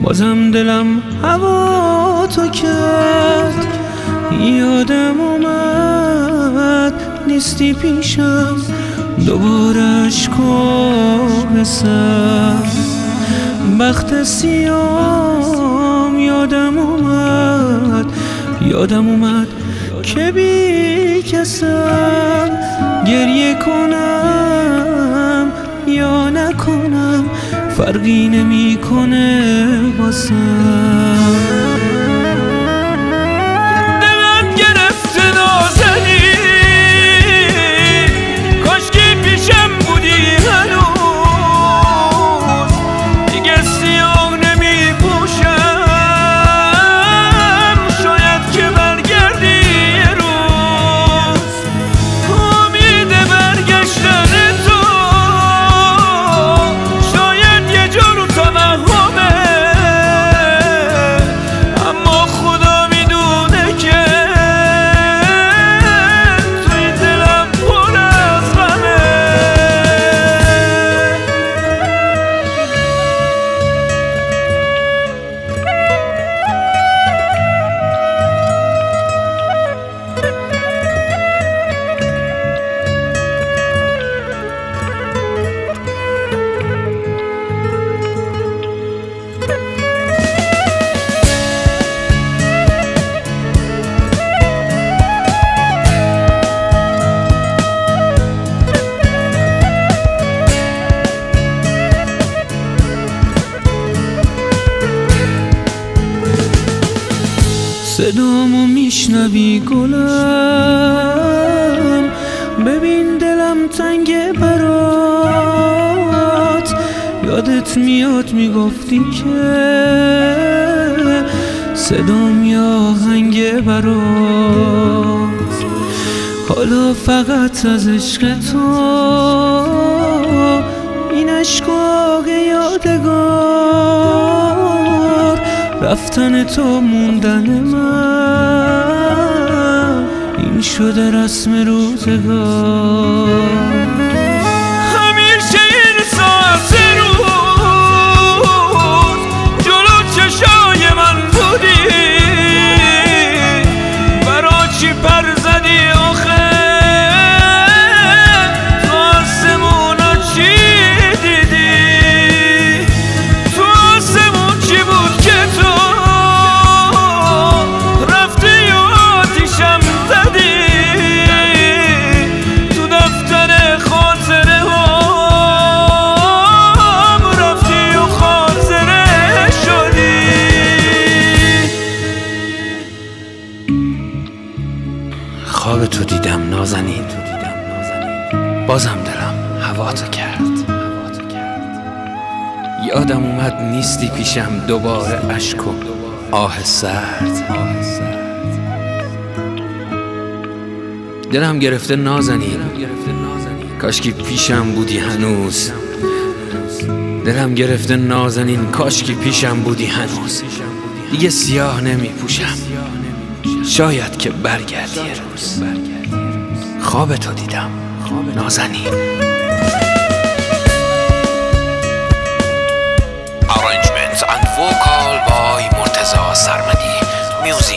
بازم دلم هوا تو کرد. یادم اومد نیستی پیشم، دوباره اشکام سر بخت سیام. یادم اومد که بی کسم، گریه کنم یا نکنم فرقی نمیکنه واسم. صدامو میشنوی گلم، ببین دلم تنگه برات. یادت میاد میگفتی که صدام یا آهنگه برات. حالا فقط از عشق تو این اشکاق یادگار، رفتن تو موندن من، این شده رسم روزگار. همیشه این ساعت روز جلو چشای من بودی، برا چی پر زدی آخه؟ تو آسمونا چی دیدی؟ تو آسمون چی بود که تو خواب تو دیدم نازنین، بازم دلم هوا تو کرد. یادم اومد نیستی پیشم، دوباره اشک و آه سرد. دلم گرفته نازنین، کاشکی پیشم بودی هنوز. دلم گرفته نازنین، کاشکی پیشم بودی هنوز. دیگه سیاه نمی پوشم، شاید که برگردی یه روز. خواب تو دیدم نازنین. Arrangements and vocal by Murtaza Sarmadi. Music